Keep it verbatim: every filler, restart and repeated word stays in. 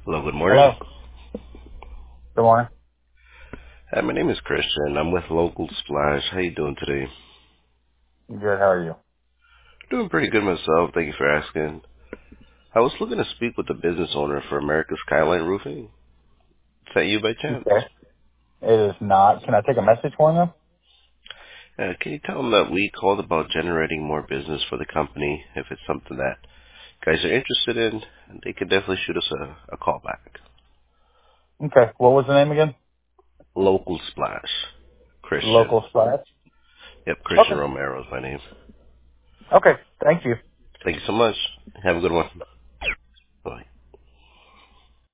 Hello, good morning. Hello. Good morning. Hi, my name is Christian. I'm with Local Splash. How you doing today? Good. How are you? Doing pretty good myself. Thank you for asking. I was looking to speak with the business owner for America Skyline Roofing. Is that you by chance? Okay. It is not. Can I take a message for them? Uh, can you tell them that we called about generating more business for the company? If it's something that guys are interested in, they can definitely shoot us a, a call back. Okay. What was the name again? Local Splash. Christian. Local Splash. Yep, Christian Okay. Romero is my name. Okay. Thank you. Thank you so much. Have a good one.